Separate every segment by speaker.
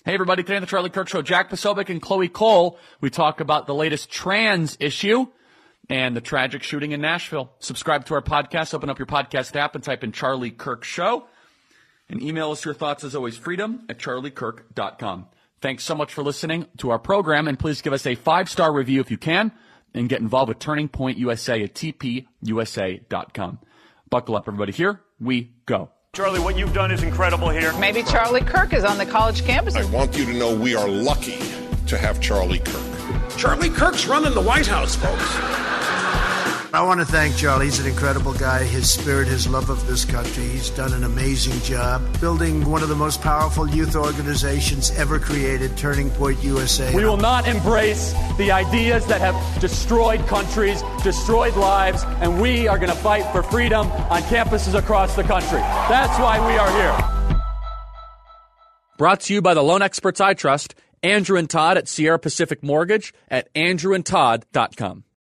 Speaker 1: Hey, everybody. Today on the Charlie Kirk Show, Jack Posobiec and Chloe Cole, we talk about the latest trans issue and the tragic shooting in Nashville. Subscribe to our podcast. Open up your podcast app and type in Charlie Kirk Show. And email us your thoughts, as always, freedom@charliekirk.com. Thanks so much for listening to our program, and please give us a 5-star review if you can, and get involved with Turning Point USA at tpusa.com. Buckle up, everybody. Here we go.
Speaker 2: Charlie, what you've done is incredible here.
Speaker 3: Maybe Charlie Kirk is on the college campuses.
Speaker 4: I want you to know we are lucky to have Charlie Kirk.
Speaker 5: Charlie Kirk's running the White House, folks.
Speaker 6: I want to thank Charlie. He's an incredible guy. His spirit, his love of this country. He's done an amazing job building one of the most powerful youth organizations ever created, Turning Point USA.
Speaker 7: We will not embrace the ideas that have destroyed countries, destroyed lives, and we are going to fight for freedom on campuses across the country. That's why we are here.
Speaker 1: Brought to you by the Loan Experts I Trust, Andrew and Todd at Sierra Pacific Mortgage at andrewandtodd.com.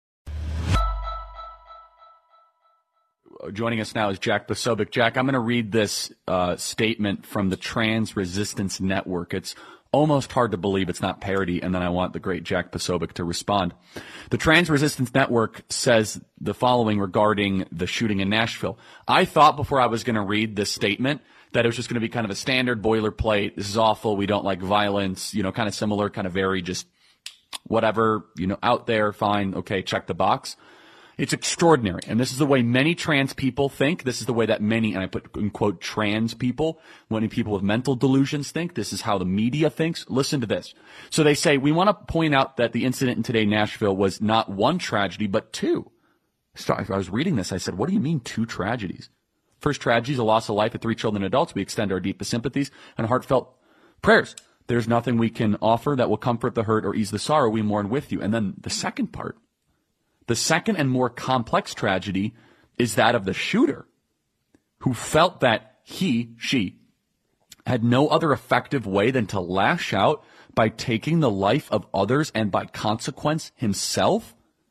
Speaker 1: Joining us now is Jack Posobiec. Jack, I'm going to read this statement from the Trans Resistance Network. It's almost hard to believe it's not parody, and then I want the great Jack Posobiec to respond. The Trans Resistance Network says the following regarding the shooting in Nashville. I thought before I was going to read this statement that it was just going to be kind of a standard boilerplate. This is awful. We don't like violence, kind of similar, kind of very just whatever, out there, fine, okay, check the box. It's extraordinary. And this is the way many trans people think. This is the way that many, and I put in quote, trans people, many people with mental delusions think. This is how the media thinks. Listen to this. So they say, we want to point out that the incident in today Nashville was not one tragedy, but two. So I was reading this. I said, what do you mean 2 tragedies? First tragedy is the loss of life of 3 children and adults. We extend our deepest sympathies and heartfelt prayers. There's nothing we can offer that will comfort the hurt or ease the sorrow. We mourn with you. And then the second part. The second and more complex tragedy is that of the shooter, who felt that she had no other effective way than to lash out by taking the life of others and by consequence himself.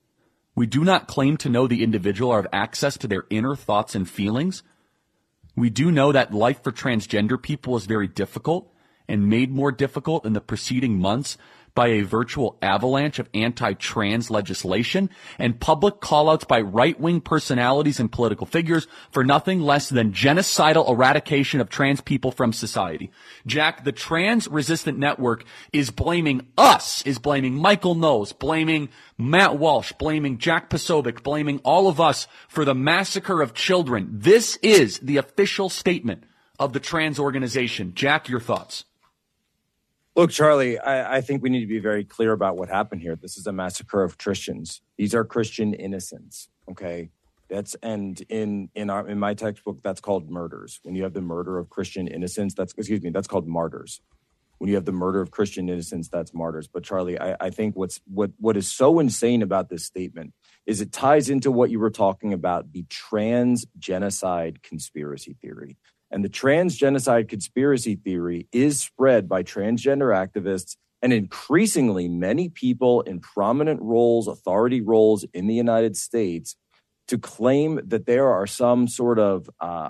Speaker 1: We do not claim to know the individual or have access to their inner thoughts and feelings. We do know that life for transgender people is very difficult and made more difficult in the preceding months by a virtual avalanche of anti-trans legislation and public callouts by right-wing personalities and political figures for nothing less than genocidal eradication of trans people from society. Jack, the Trans Resistant Network is blaming us, is blaming Michael Knowles, blaming Matt Walsh, blaming Jack Posobiec, blaming all of us for the massacre of children. This is the official statement of the trans organization. Jack, your thoughts?
Speaker 8: Look, Charlie, I think we need to be very clear about what happened here. This is a massacre of Christians. These are Christian innocents. Okay, in my textbook that's called murders. When you have the murder of Christian innocents, that's called martyrs. When you have the murder of Christian innocents, that's martyrs. But Charlie, I think what is so insane about this statement is it ties into what you were talking about, the trans genocide conspiracy theory. And the trans genocide conspiracy theory is spread by transgender activists and increasingly many people in prominent roles, authority roles in the United States to claim that there are some sort of,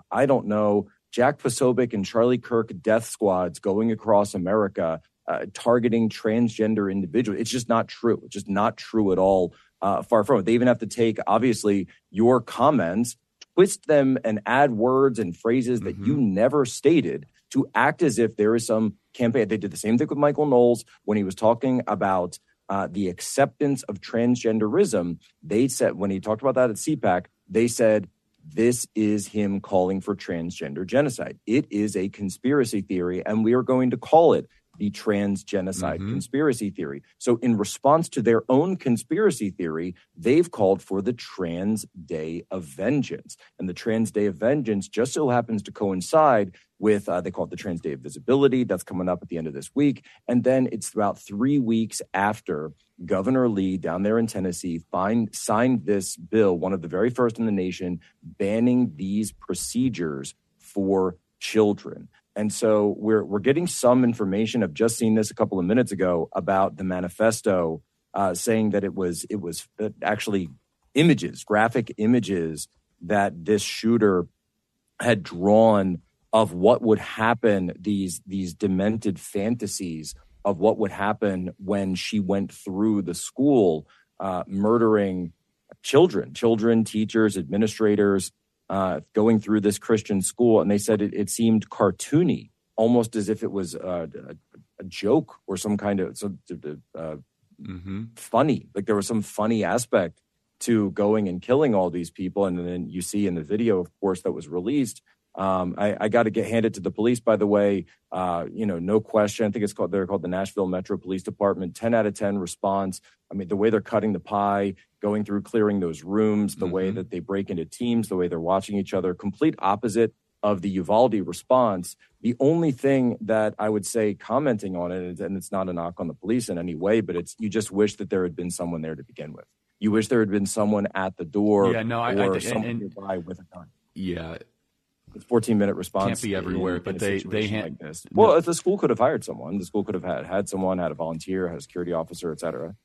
Speaker 8: Jack Posobiec and Charlie Kirk death squads going across America targeting transgender individuals. It's just not true. It's just not true at all. Far from it. They even have to take, obviously, your comments, twist them and add words and phrases that you never stated to act as if there is some campaign. They did the same thing with Michael Knowles when he was talking about the acceptance of transgenderism. They said, when he talked about that at CPAC, they said, this is him calling for transgender genocide. It is a conspiracy theory, and we are going to call it the trans genocide conspiracy theory. So in response to their own conspiracy theory, they've called for the Trans Day of Vengeance. And the Trans Day of Vengeance just so happens to coincide with, they call it the Trans Day of Visibility. That's coming up at the end of this week. And then it's about 3 weeks after Governor Lee down there in Tennessee signed this bill, one of the very first in the nation, banning these procedures for children. And so we're getting some information. I've just seen this a couple of minutes ago about the manifesto saying that it was actually images, graphic images that this shooter had drawn of what would happen, these demented fantasies of what would happen when she went through the school, murdering children, teachers, administrators, going through this Christian school. And they said it seemed cartoony, almost as if it was a joke or some kind of funny. Like there was some funny aspect to going and killing all these people. And then you see in the video, of course, that was released. I got to get handed to the police, by the way. No question. I think they're called the Nashville Metro Police Department. 10 out of 10 response. I mean, the way they're cutting the pie, going through, clearing those rooms, the way that they break into teams, the way they're watching each other, complete opposite of the Uvalde response. The only thing that I would say commenting on it, and it's not a knock on the police in any way, but you just wish that there had been someone there to begin with. You wish there had been someone at the door or someone nearby with a gun.
Speaker 1: Yeah.
Speaker 8: It's 14-minute response.
Speaker 1: Can't be everywhere, but they
Speaker 8: like this. Well, if the school could have hired someone, the school could have had someone, had a volunteer, had a security officer, et cetera.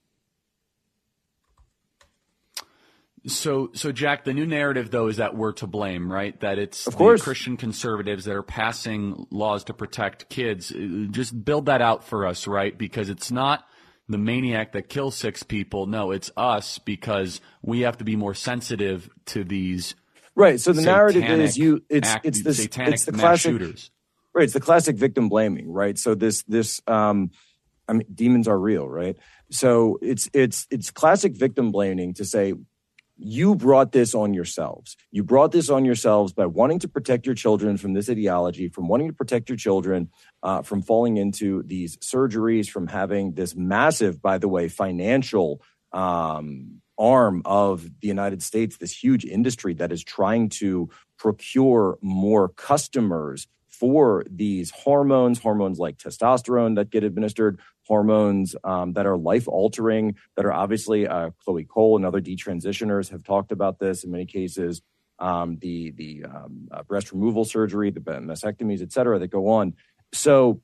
Speaker 1: So Jack, the new narrative though is that we're to blame, right? That it's
Speaker 8: of course
Speaker 1: the Christian conservatives that are passing laws to protect kids. Just build that out for us, right? Because it's not the maniac that kills 6 people. No, it's us, because we have to be more sensitive to these.
Speaker 8: Right. So the narrative is it's the classic
Speaker 1: shooters.
Speaker 8: Right. It's the classic victim blaming. Right. So demons are real. Right. So it's classic victim blaming to say, you brought this on yourselves. You brought this on yourselves by wanting to protect your children from this ideology, from wanting to protect your children from falling into these surgeries, from having this massive, by the way, financial arm of the United States, this huge industry that is trying to procure more customers for these hormones like testosterone that get administered, hormones that are life-altering, that are obviously, Chloe Cole and other detransitioners have talked about this in many cases, the breast removal surgery, the mastectomies, et cetera, that go on. So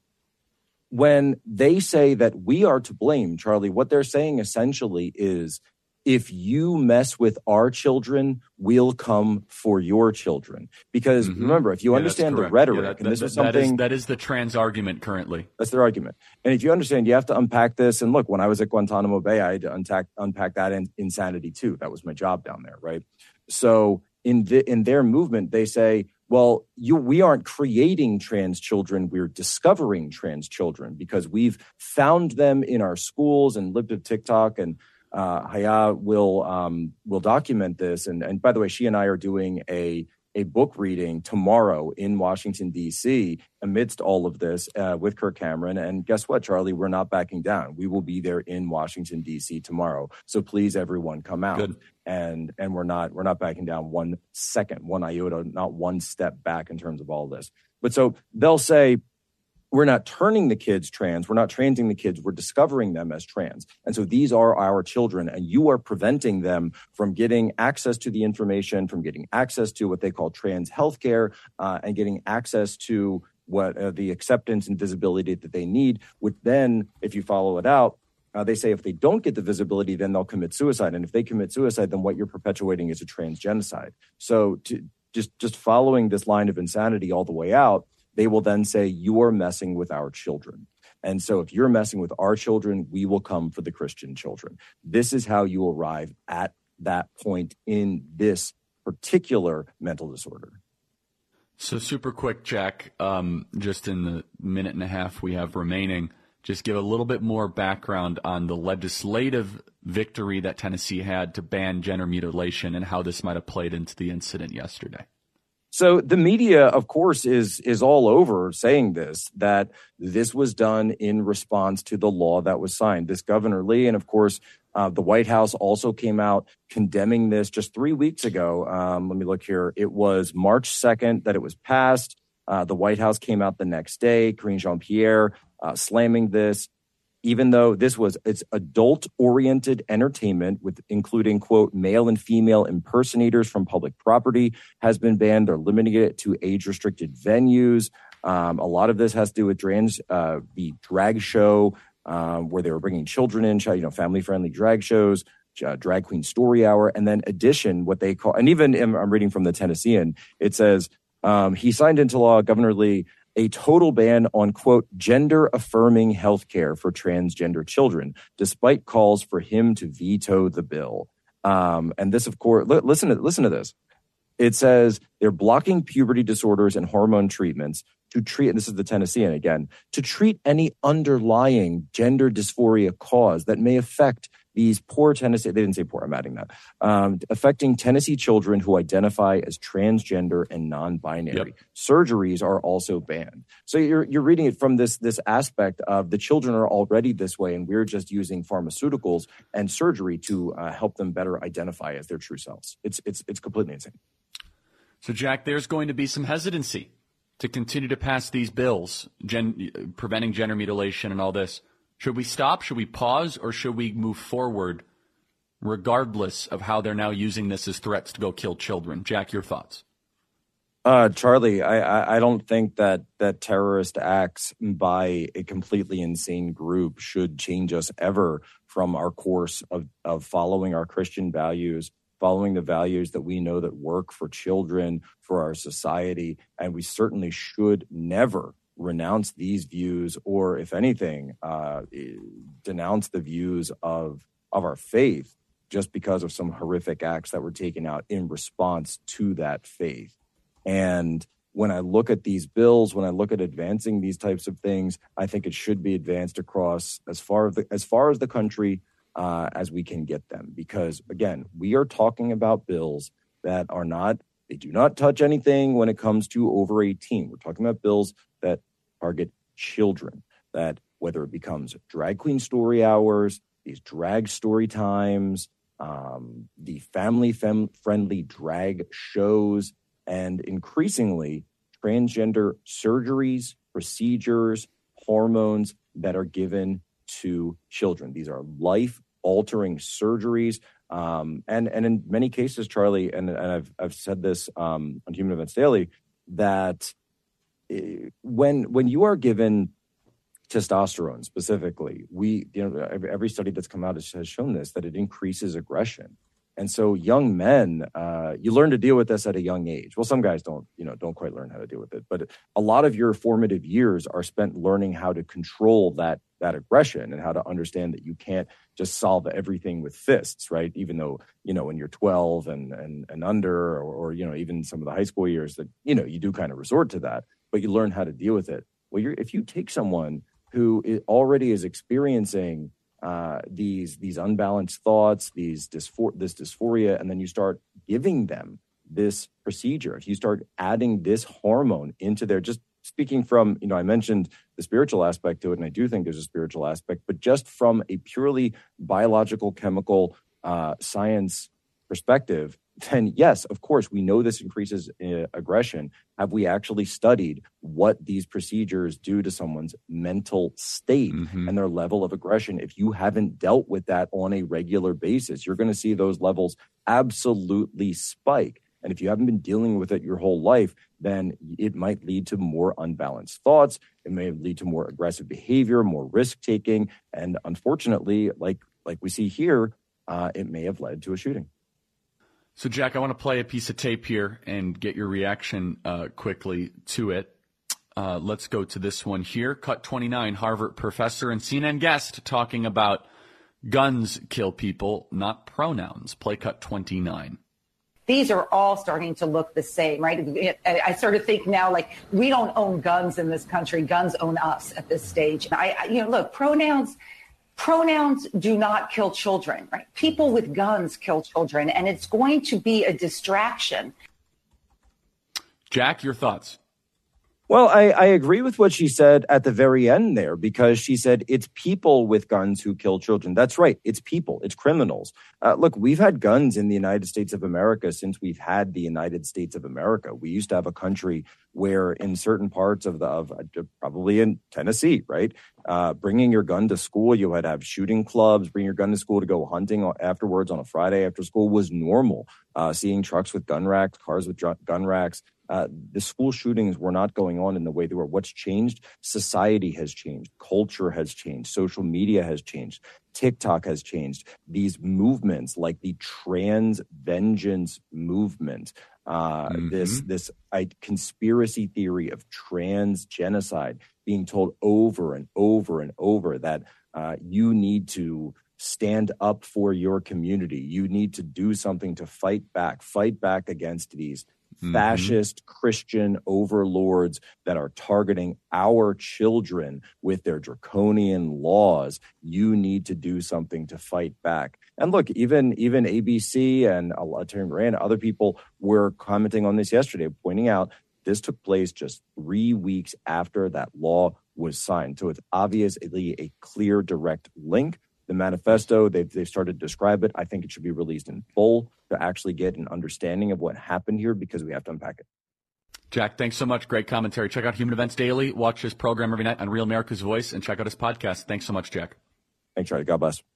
Speaker 8: when they say that we are to blame, Charlie, what they're saying essentially is, if you mess with our children, we'll come for your children. Because remember, if you understand the rhetoric, and this is something
Speaker 1: that is the trans argument currently.
Speaker 8: That's their argument. And if you understand, you have to unpack this. And look, when I was at Guantanamo Bay, I had to unpack that insanity too. That was my job down there, right? So in their movement, they say, well, we aren't creating trans children. We're discovering trans children because we've found them in our schools, and lived at TikTok, and Haya will document this. And by the way, she and I are doing a book reading tomorrow in Washington, D.C. amidst all of this with Kirk Cameron. And guess what, Charlie? We're not backing down. We will be there in Washington, D.C. tomorrow. So please, everyone, come out.
Speaker 1: Good.
Speaker 8: And we're not backing down 1 second, 1 iota, not one step back in terms of all this. But so they'll say, we're not turning the kids trans. We're not transing the kids. We're discovering them as trans. And so these are our children, and you are preventing them from getting access to the information, from getting access to what they call trans healthcare, and getting access to what the acceptance and visibility that they need, which then, if you follow it out, they say if they don't get the visibility, then they'll commit suicide. And if they commit suicide, then what you're perpetuating is a trans genocide. So just following this line of insanity all the way out, they will then say, you are messing with our children. And so if you're messing with our children, we will come for the Christian children. This is how you arrive at that point in this particular mental disorder.
Speaker 1: So super quick, Jack, just in the minute and a half we have remaining, just give a little bit more background on the legislative victory that Tennessee had to ban gender mutilation and how this might have played into the incident yesterday.
Speaker 8: So the media, of course, is all over saying that this was done in response to the law that was signed. This Governor Lee, and of course, the White House also came out condemning this just 3 weeks ago. Let me look here. It was March 2nd that it was passed. The White House came out the next day, Karine Jean-Pierre slamming this. Even though it's adult-oriented entertainment with including, quote, male and female impersonators from public property has been banned. They're limiting it to age-restricted venues. A lot of this has to do with the drag show where they were bringing children in, family-friendly drag shows, drag queen story hour, and then addition, what they call, and even I'm reading from the Tennessean, it says, He signed into law, Governor Lee, a total ban on, quote, gender-affirming healthcare for transgender children, despite calls for him to veto the bill. And this, of course, listen to this. It says they're blocking puberty disorders and hormone treatments to treat, and this is the Tennessean again, to treat any underlying gender dysphoria cause that may affect these poor Tennessee, they didn't say poor, I'm adding that, affecting Tennessee children who identify as transgender and non-binary. Yep. Surgeries are also banned. So you're reading it from this aspect of the children are already this way, and we're just using pharmaceuticals and surgery to help them better identify as their true selves. It's completely insane.
Speaker 1: So, Jack, there's going to be some hesitancy to continue to pass these bills, preventing gender mutilation and all this. Should we stop? Should we pause? Or should we move forward regardless of how they're now using this as threats to go kill children? Jack, your thoughts?
Speaker 8: Charlie, I don't think that terrorist acts by a completely insane group should change us ever from our course of following our Christian values, following the values that we know that work for children, for our society. And we certainly should never renounce these views or, if anything, denounce the views of our faith just because of some horrific acts that were taken out in response to that faith. And when I look at these bills, when I look at advancing these types of things, I think it should be advanced across as far as the country as we can get them. Because, again, we are talking about bills that they do not touch anything when it comes to over 18. We're talking about bills that target children, that whether it becomes drag queen story hours, these drag story times, the family-friendly drag shows, and increasingly transgender surgeries, procedures, hormones that are given to children. These are life-altering surgeries. And in many cases, Charlie, and I've said this on Human Events Daily, that when you are given testosterone specifically, every study that's come out has shown this, that it increases aggression. And so young men, you learn to deal with this at a young age. Well, some guys don't quite learn how to deal with it, but a lot of your formative years are spent learning how to control that aggression and how to understand that you can't just solve everything with fists, right? Even though, when you're 12 and under, or even some of the high school years that, you do kind of resort to that, but you learn how to deal with it. Well, if you take someone who already is experiencing these unbalanced thoughts, this dysphoria, and then you start giving them this procedure, if you start adding this hormone into their, just speaking from, I mentioned the spiritual aspect to it, and I do think there's a spiritual aspect, but just from a purely biological, chemical, science perspective, then yes, of course, we know this increases aggression. Have we actually studied what these procedures do to someone's mental state and their level of aggression? If you haven't dealt with that on a regular basis, you're going to see those levels absolutely spike. And if you haven't been dealing with it your whole life, then it might lead to more unbalanced thoughts. It may lead to more aggressive behavior, more risk-taking. And unfortunately, like we see here, it may have led to a shooting.
Speaker 1: So, Jack, I want to play a piece of tape here and get your reaction quickly to it. Let's go to this one here. Cut 29, Harvard professor and CNN guest talking about guns kill people, not pronouns. Play cut 29.
Speaker 9: These are all starting to look the same, right? I sort of think now, like, we don't own guns in this country. Guns own us at this stage. Look, Pronouns do not kill children, right? People with guns kill children, and it's going to be a distraction.
Speaker 1: Jack, your thoughts?
Speaker 8: Well, I agree with what she said at the very end there, because she said it's people with guns who kill children. That's right. It's people. It's criminals. Look, we've had guns in the United States of America since we've had the United States of America. We used to have a country where in certain parts of probably in Tennessee, right? Bringing your gun to school, you had to have shooting clubs. Bring your gun to school to go hunting afterwards on a Friday after school was normal. Seeing trucks with gun racks, cars with gun racks. The school shootings were not going on in the way they were. What's changed? Society has changed. Culture has changed. Social media has changed. TikTok has changed. These movements like the trans vengeance movement This conspiracy theory of trans genocide, being told over and over and over that you need to stand up for your community. You need to do something to fight back against these fascist Christian overlords that are targeting our children with their draconian laws. You need to do something to fight back. And look, even ABC and Attorney Moran, other people were commenting on this yesterday, pointing out this took place just 3 weeks after that law was signed. So it's obviously a clear, direct link. The manifesto, they've started to describe it. I think it should be released in full to actually get an understanding of what happened here, because we have to unpack it.
Speaker 1: Jack, thanks so much. Great commentary. Check out Human Events Daily. Watch his program every night on Real America's Voice, and check out his podcast. Thanks so much, Jack.
Speaker 8: Thanks, Charlie. God bless.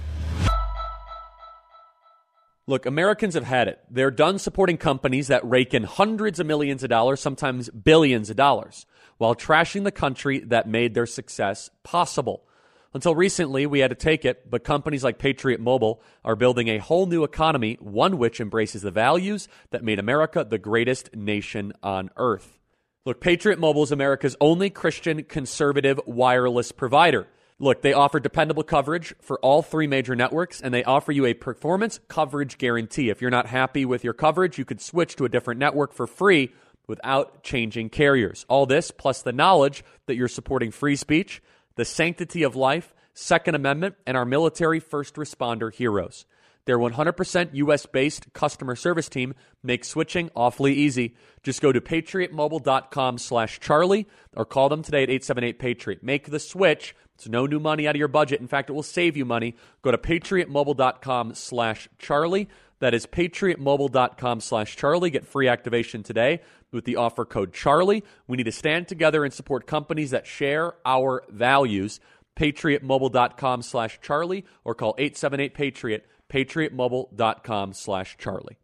Speaker 10: Look, Americans have had it. They're done supporting companies that rake in hundreds of millions of dollars, sometimes billions of dollars, while trashing the country that made their success possible. Until recently, we had to take it, but companies like Patriot Mobile are building a whole new economy, one which embraces the values that made America the greatest nation on earth. Look, Patriot Mobile is America's only Christian conservative wireless provider. Look, they offer dependable coverage for all 3 major networks, and they offer you a performance coverage guarantee. If you're not happy with your coverage, you could switch to a different network for free without changing carriers. All this, plus the knowledge that you're supporting free speech, the sanctity of life, Second Amendment, and our military first responder heroes. Their 100% U.S.-based customer service team makes switching awfully easy. Just go to patriotmobile.com/Charlie or call them today at 878-PATRIOT. Make the switch. It's no new money out of your budget. In fact, it will save you money. Go to patriotmobile.com/Charlie. That is patriotmobile.com/Charlie. Get free activation today with the offer code Charlie. We need to stand together and support companies that share our values. patriotmobile.com/Charlie or call 878-PATRIOT. patriotmobile.com/Charlie.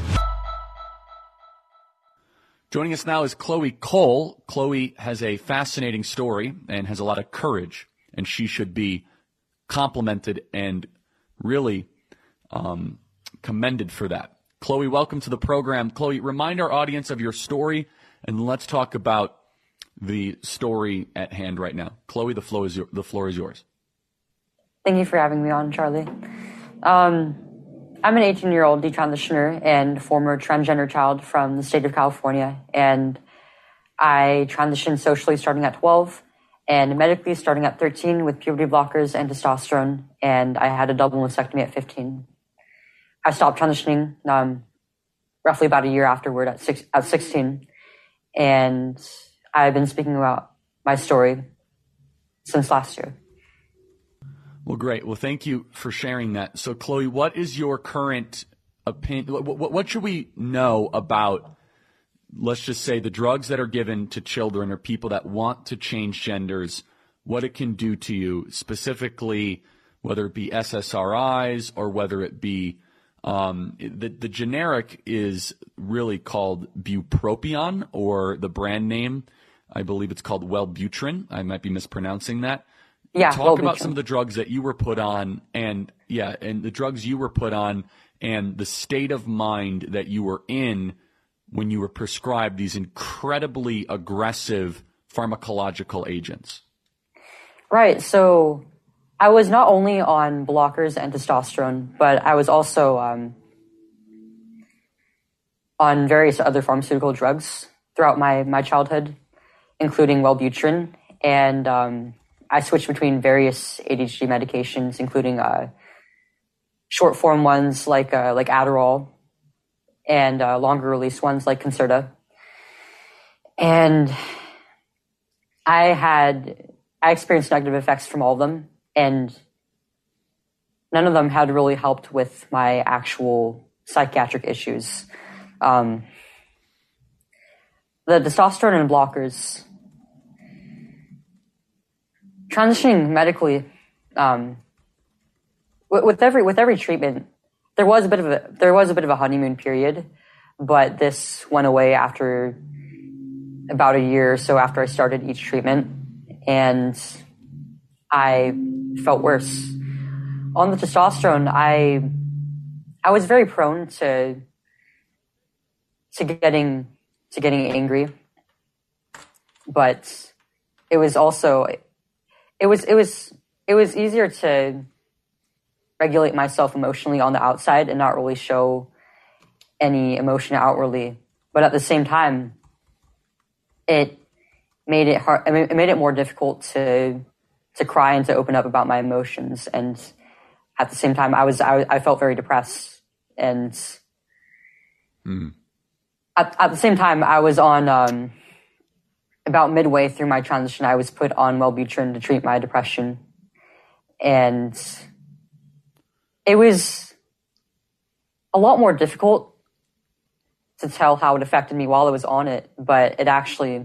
Speaker 1: Joining us now is Chloe Cole. Chloe has a fascinating story and has a lot of courage, and she should be complimented and really commended for that. Chloe, welcome to the program. Chloe, remind our audience of your story, and let's talk about the story at hand right now. Chloe, the floor is yours.
Speaker 11: Thank you for having me on, Charlie. I'm an 18-year-old detransitioner and former transgender child from the state of California, and I transitioned socially starting at 12 and medically starting at 13 with puberty blockers and testosterone, and I had a double mastectomy at 15. I stopped transitioning roughly about a year afterward at 16, and I've been speaking about my story since last year.
Speaker 1: Well, great. Well, thank you for sharing that. So, Chloe, what is your current opinion? What should we know about, let's just say, the drugs that are given to children or people that want to change genders, what it can do to you, specifically, whether it be SSRIs or whether it be the generic is really called bupropion, or the brand name, I believe it's called Wellbutrin. I might be mispronouncing that.
Speaker 11: Yeah,
Speaker 1: Talk about some of the drugs that you were put on, and the drugs you were put on, and the state of mind that you were in when you were prescribed these incredibly aggressive pharmacological agents.
Speaker 11: Right. So I was not only on blockers and testosterone, but I was also on various other pharmaceutical drugs throughout my childhood, including Wellbutrin, and I switched between various ADHD medications, including short form ones like Adderall, and longer release ones like Concerta. And I experienced negative effects from all of them, and none of them had really helped with my actual psychiatric issues. The testosterone and blockers, transitioning medically, with every treatment, there was a bit of a honeymoon period, but this went away after about a year or so after I started each treatment, and I felt worse. On the testosterone, I was very prone to to getting angry, but it was also it was easier to regulate myself emotionally on the outside and not really show any emotion outwardly. But at the same time, it made it hard. I mean, it made it more difficult to cry and to open up about my emotions. And at the same time, I felt very depressed. And at the same time, I was on about midway through my transition, I was put on Wellbutrin to treat my depression, and it was a lot more difficult to tell how it affected me while I was on it, but it actually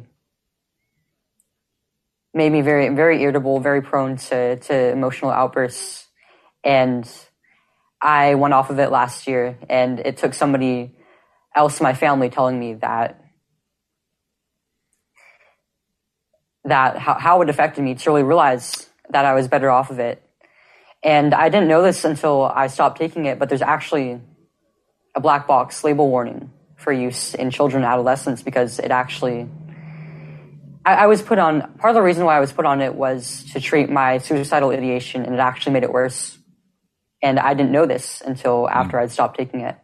Speaker 11: made me very, very irritable, very prone to emotional outbursts. And I went off of it last year, and it took somebody else in my family telling me that how it affected me to really realize that I was better off of it. And I didn't know this until I stopped taking it, but there's actually a black box label warning for use in children and adolescents, because it actually, I was put on, part of the reason why I was put on it was to treat my suicidal ideation, and it actually made it worse. And I didn't know this until after I'd stopped taking it.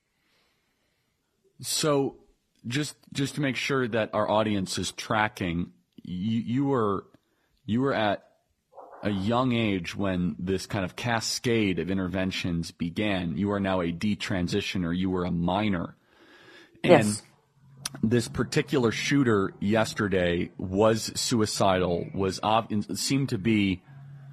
Speaker 1: So just to make sure that our audience is tracking, you were at a young age when this kind of cascade of interventions began. You are now a detransitioner. You were a minor. And
Speaker 11: yes.
Speaker 1: This particular shooter yesterday was suicidal, seemed to be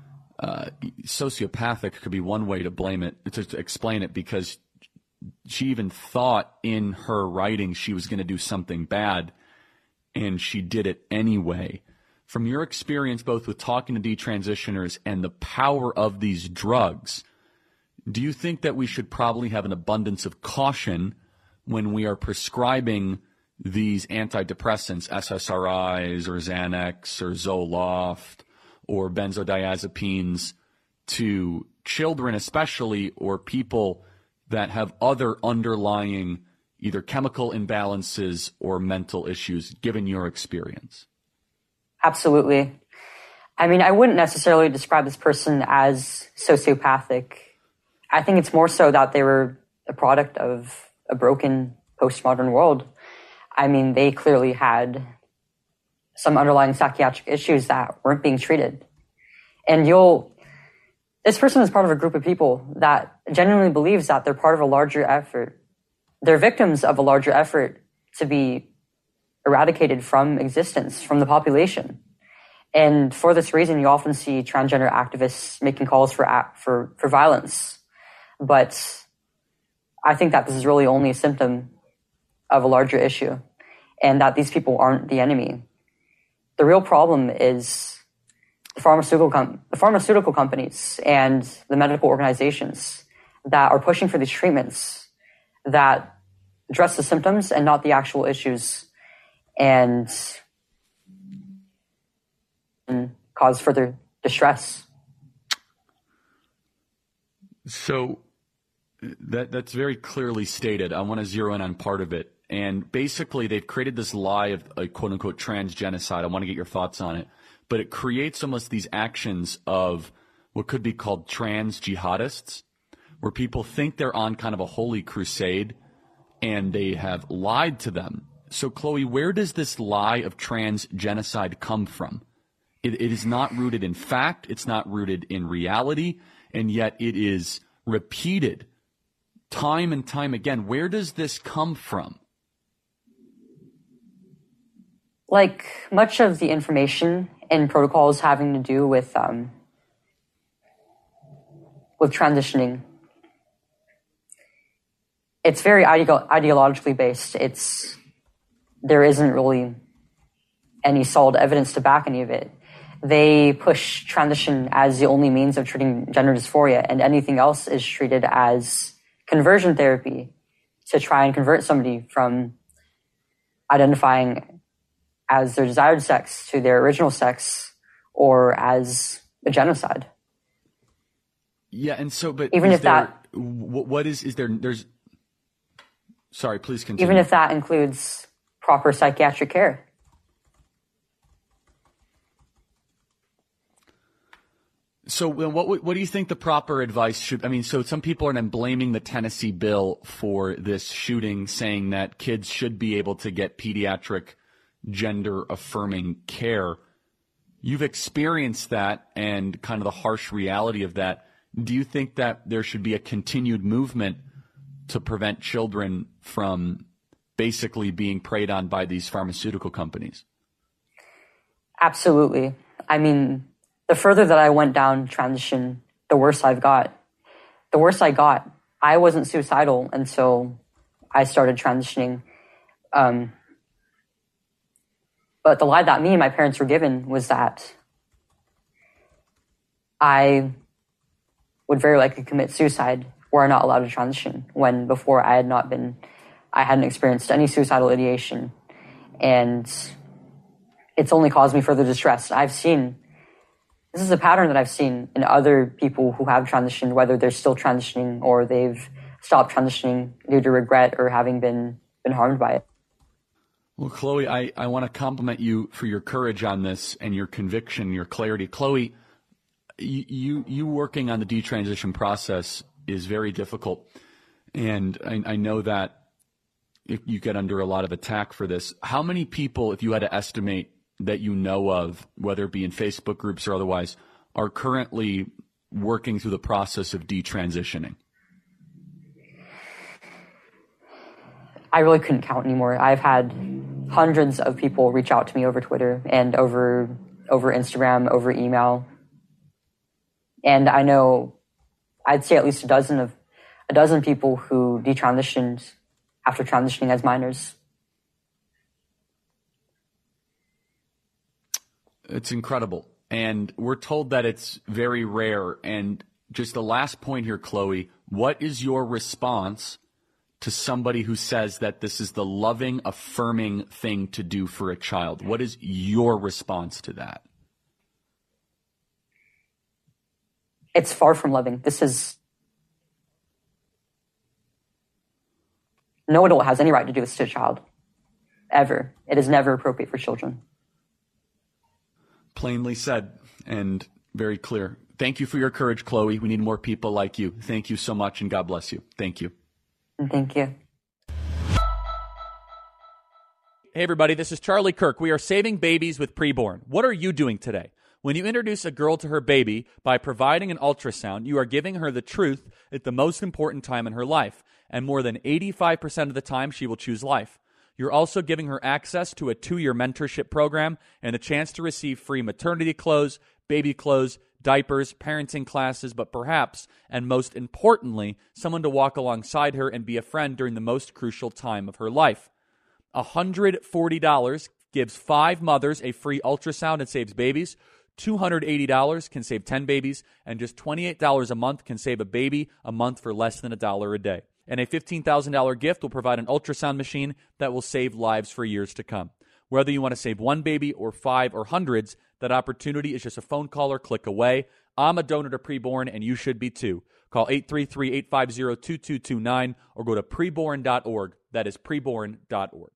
Speaker 1: sociopathic, could be one way to blame it, to explain it, because she even thought in her writing she was going to do something bad, and she did it anyway. From your experience, both with talking to detransitioners and the power of these drugs, do you think that we should probably have an abundance of caution when we are prescribing these antidepressants, SSRIs or Xanax or Zoloft or benzodiazepines, to children especially, or people that have other underlying either chemical imbalances or mental issues, given your experience?
Speaker 11: Absolutely. I mean, I wouldn't necessarily describe this person as sociopathic. I think it's more so that they were a product of a broken postmodern world. I mean, they clearly had some underlying psychiatric issues that weren't being treated. And this person is part of a group of people that genuinely believes that they're part of a larger effort. They're victims of a larger effort to be eradicated from existence, from the population. And for this reason, you often see transgender activists making calls for violence. But I think that this is really only a symptom of a larger issue, and that these people aren't the enemy. The real problem is the pharmaceutical companies and the medical organizations that are pushing for these treatments that address the symptoms and not the actual issues, and cause further distress.
Speaker 1: So that's very clearly stated. I want to zero in on part of it. And basically, they've created this lie of a quote-unquote trans genocide. I want to get your thoughts on it. But it creates almost these actions of what could be called trans jihadists, where people think they're on kind of a holy crusade, and they have lied to them. So, Chloe, where does this lie of trans genocide come from? It is not rooted in fact. It's not rooted in reality. And yet it is repeated time and time again. Where does this come from?
Speaker 11: Like much of the information and protocols having to do with transitioning, it's very ideologically based. There isn't really any solid evidence to back any of it. They push transition as the only means of treating gender dysphoria, and anything else is treated as conversion therapy to try and convert somebody from identifying as their desired sex to their original sex, or as a genocide.
Speaker 1: Yeah, and so, but
Speaker 11: even if
Speaker 1: there's Sorry, please continue.
Speaker 11: Even if that includes proper psychiatric care.
Speaker 1: So what do you think the proper advice should, so some people are then blaming the Tennessee bill for this shooting, saying that kids should be able to get pediatric gender affirming care. You've experienced that and kind of the harsh reality of that. Do you think that there should be a continued movement to prevent children from basically being preyed on by these pharmaceutical companies?
Speaker 11: Absolutely. The further that I went down transition, the worse I got. I wasn't suicidal until I started transitioning. But the lie that me and my parents were given was that I would very likely commit suicide were I not allowed to transition, when before I hadn't experienced any suicidal ideation. And it's only caused me further distress. This is a pattern that I've seen in other people who have transitioned, whether they're still transitioning or they've stopped transitioning due to regret or having been harmed by it.
Speaker 1: Well, Chloe, I want to compliment you for your courage on this and your conviction, your clarity. Chloe, you working on the detransition process is very difficult. And I know that if you get under a lot of attack for this. How many people, if you had to estimate, that you know of, whether it be in Facebook groups or otherwise, are currently working through the process of detransitioning?
Speaker 11: I really couldn't count anymore. I've had hundreds of people reach out to me over Twitter and over Instagram, over email. And I know, I'd say at least a dozen people who detransitioned after transitioning as minors.
Speaker 1: It's incredible. And we're told that it's very rare. And just the last point here, Chloe, what is your response to somebody who says that this is the loving, affirming thing to do for a child? What is your response to that?
Speaker 11: It's far from loving. No adult has any right to do this to a child. Ever. It is never appropriate for children.
Speaker 1: Plainly said and very clear. Thank you for your courage, Chloe. We need more people like you. Thank you so much, and God bless you. Thank you.
Speaker 11: Thank you.
Speaker 10: Hey, everybody, this is Charlie Kirk. We are saving babies with Preborn. What are you doing today? When you introduce a girl to her baby by providing an ultrasound, you are giving her the truth at the most important time in her life, and more than 85% of the time, she will choose life. You're also giving her access to a 2-year mentorship program and a chance to receive free maternity clothes, baby clothes, diapers, parenting classes, but perhaps, and most importantly, someone to walk alongside her and be a friend during the most crucial time of her life. $140 gives 5 mothers a free ultrasound and saves babies. $280 can save 10 babies, and just $28 a month can save a baby a month for less than $1 a day. And a $15,000 gift will provide an ultrasound machine that will save lives for years to come. Whether you want to save 1 baby or 5 or hundreds, that opportunity is just a phone call or click away. I'm a donor to Preborn, and you should be too. Call 833-850-2229 or go to preborn.org. That is preborn.org.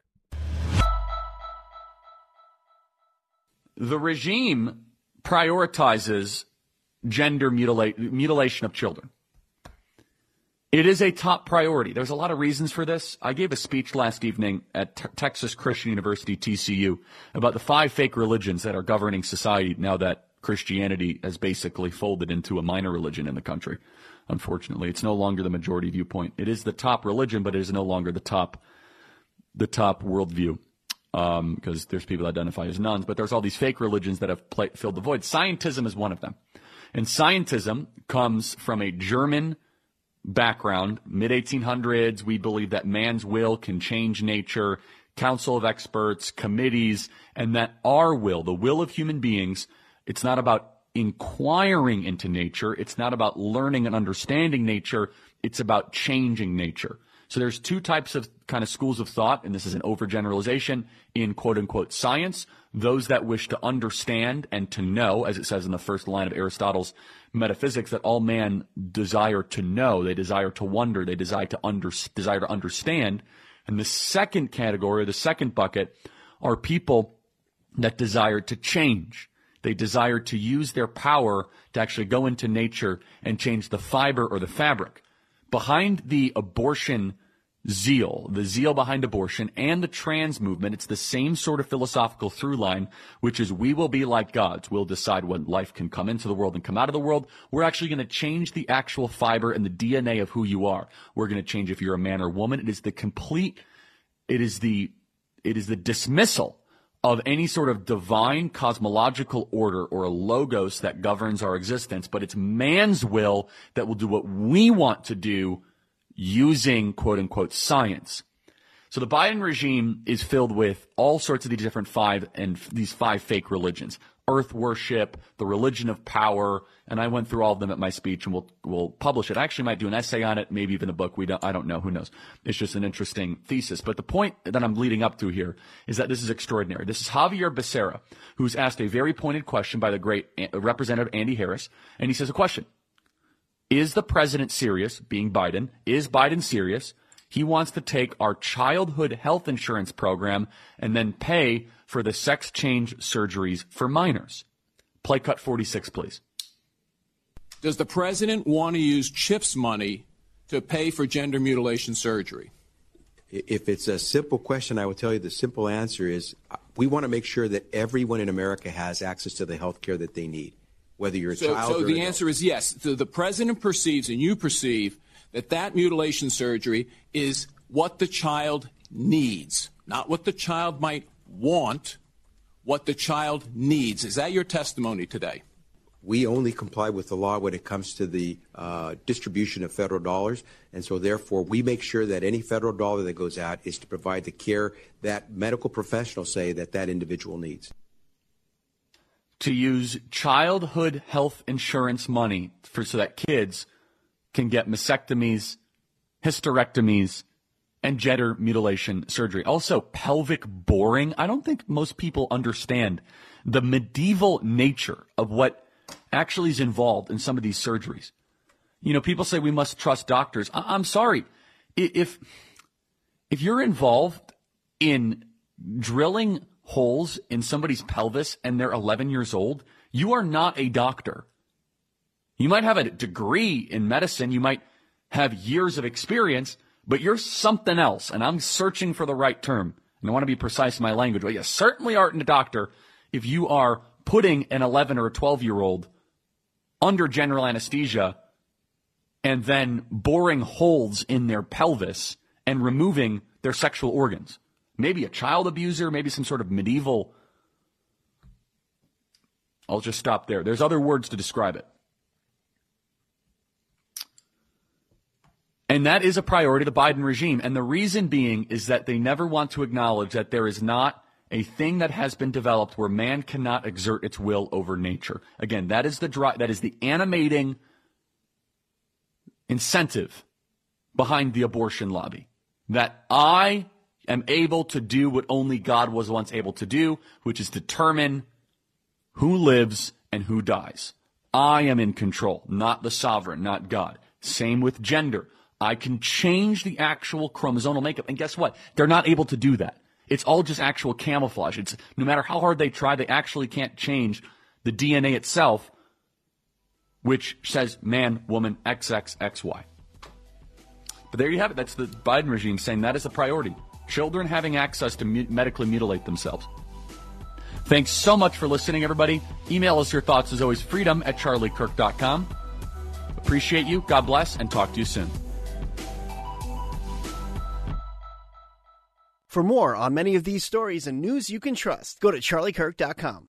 Speaker 1: The regime prioritizes gender mutilation of children. It is a top priority. There's a lot of reasons for this. I gave a speech last evening at Texas Christian University, TCU, about the 5 fake religions that are governing society now that Christianity has basically folded into a minor religion in the country. Unfortunately, it's no longer the majority viewpoint. It is the top religion, but it is no longer the top worldview, because there's people that identify as nuns, but there's all these fake religions that have filled the void. Scientism is one of them. And scientism comes from a German background, mid-1800s. We believe that man's will can change nature, council of experts, committees, and that our will, the will of human beings, it's not about inquiring into nature. It's not about learning and understanding nature. It's about changing nature. So there's two types of kind of schools of thought, and this is an overgeneralization in quote-unquote science. Those that wish to understand and to know, as it says in the first line of Aristotle's Metaphysics, that all man desire to know, they desire to wonder, they desire to understand. And the second category, the second bucket, are people that desire to change. They desire to use their power to actually go into nature and change the fiber or the fabric. Behind the abortion zeal, the zeal behind abortion, and the trans movement, it's the same sort of philosophical through line, which is we will be like gods. We'll decide when life can come into the world and come out of the world. We're actually going to change the actual fiber and the DNA of who you are. We're going to change if you're a man or woman. It is the dismissal of any sort of divine cosmological order or a logos that governs our existence, but it's man's will that will do what we want to do using quote-unquote science. So the Biden regime is filled with all sorts of these different these five fake religions. Earth worship, the religion of power, and I went through all of them at my speech, and we'll publish it. I actually might do an essay on it, maybe even a book. I don't know. Who knows? It's just an interesting thesis. But the point that I'm leading up to here is that this is extraordinary. This is Javier Becerra, who's asked a very pointed question by the great Representative Andy Harris, and he says a question. Is the president serious, being Biden? Is Biden serious? He wants to take our childhood health insurance program and then pay for the sex change surgeries for minors. Play cut 46, please.
Speaker 12: Does the president want to use CHIPS money to pay for gender mutilation surgery?
Speaker 13: If it's a simple question, I will tell you the simple answer is we want to make sure that everyone in America has access to the health care that they need, whether you're a child or
Speaker 12: So the
Speaker 13: adult.
Speaker 12: answer is yes. The president perceives, and you perceive, that mutilation surgery is what the child needs, not what the child might want, what the child needs. Is that your testimony today?
Speaker 13: We only comply with the law when it comes to the distribution of federal dollars, and so therefore we make sure that any federal dollar that goes out is to provide the care that medical professionals say that individual needs.
Speaker 1: To use childhood health insurance money so that kids can get mastectomies, hysterectomies, and gender mutilation surgery. Also, pelvic boring. I don't think most people understand the medieval nature of what actually is involved in some of these surgeries. You know, people say we must trust doctors. I'm sorry. If you're involved in drilling holes in somebody's pelvis and they're 11 years old, you are not a doctor. You might have a degree in medicine. You might have years of experience, but you're something else. And I'm searching for the right term. And I want to be precise in my language. But you certainly aren't a doctor if you are putting an 11 or a 12-year-old under general anesthesia and then boring holes in their pelvis and removing their sexual organs. Maybe a child abuser, maybe some sort of medieval. I'll just stop there. There's other words to describe it. And that is a priority of the Biden regime. And the reason being is that they never want to acknowledge that there is not a thing that has been developed where man cannot exert its will over nature. Again, that is the animating incentive behind the abortion lobby. That I am able to do what only God was once able to do, which is determine who lives and who dies. I am in control, not the sovereign, not God. Same with gender. I can change the actual chromosomal makeup. And guess what? They're not able to do that. It's all just actual camouflage. It's no matter how hard they try, they actually can't change the DNA itself, which says man, woman, XX, XY. But there you have it. That's the Biden regime saying that is a priority. Children having access to medically mutilate themselves. Thanks so much for listening, everybody. Email us your thoughts as always, freedom@charliekirk.com. Appreciate you. God bless, and talk to you soon.
Speaker 14: For more on many of these stories and news you can trust, go to charliekirk.com.